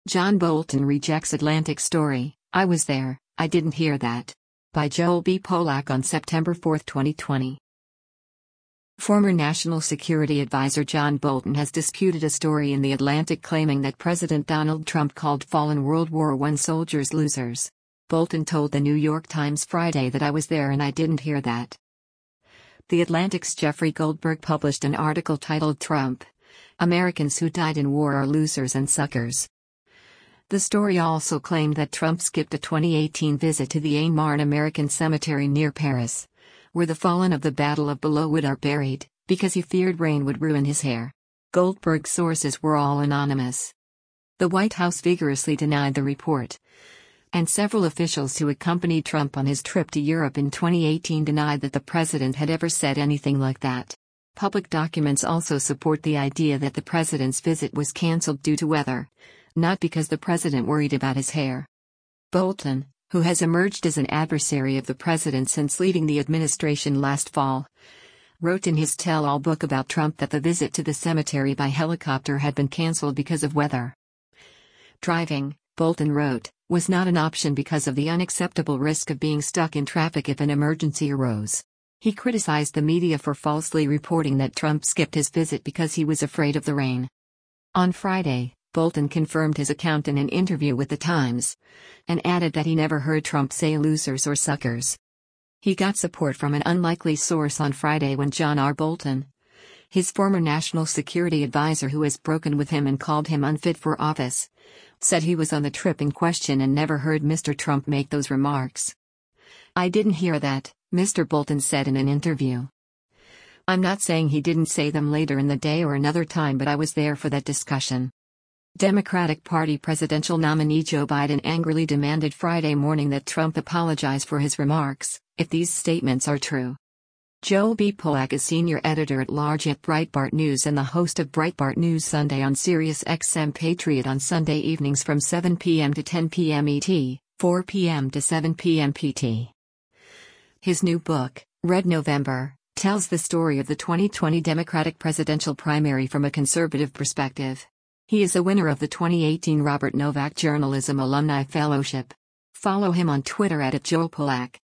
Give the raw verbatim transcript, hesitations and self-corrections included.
John Bolton rejects Atlantic story, "I was there, I didn't hear that." By Joel B. Polak on September fourth, twenty twenty. Former National Security Advisor John Bolton has disputed a story in The Atlantic claiming that President Donald Trump called fallen World War One soldiers losers. Bolton told the New York Times Friday that "I was there and I didn't hear that." The Atlantic's Jeffrey Goldberg published an article titled "Trump: Americans Who Died in War Are Losers and Suckers." The story also claimed that Trump skipped a twenty eighteen visit to the Ain-Marne American Cemetery near Paris, where the fallen of the Battle of Belleau Wood are buried, because he feared rain would ruin his hair. Goldberg's sources were all anonymous. The White House vigorously denied the report, and several officials who accompanied Trump on his trip to Europe in twenty eighteen denied that the president had ever said anything like that. Public documents also support the idea that the president's visit was canceled due to weather, not because the president worried about his hair. Bolton, who has emerged as an adversary of the president since leaving the administration last fall, wrote in his tell-all book about Trump that the visit to the cemetery by helicopter had been canceled because of weather. Driving, Bolton wrote, was not an option because of the unacceptable risk of being stuck in traffic if an emergency arose. He criticized the media for falsely reporting that Trump skipped his visit because he was afraid of the rain. On Friday, Bolton confirmed his account in an interview with The Times, and added that he never heard Trump say losers or suckers. He got support from an unlikely source on Friday when John R. Bolton, his former national security advisor who has broken with him and called him unfit for office, said he was on the trip in question and never heard Mister Trump make those remarks. "I didn't hear that," Mister Bolton said in an interview. "I'm not saying he didn't say them later in the day or another time, but I was there for that discussion." Democratic Party presidential nominee Joe Biden angrily demanded Friday morning that Trump apologize for his remarks, if these statements are true. Joel B. Polak is senior editor-at-large at Breitbart News and the host of Breitbart News Sunday on Sirius X M Patriot on Sunday evenings from seven p m to ten p m E T, four p m to seven p m P T. His new book, Red November, tells the story of the twenty twenty Democratic presidential primary from a conservative perspective. He is a winner of the twenty eighteen Robert Novak Journalism Alumni Fellowship. Follow him on Twitter at Joel Polak.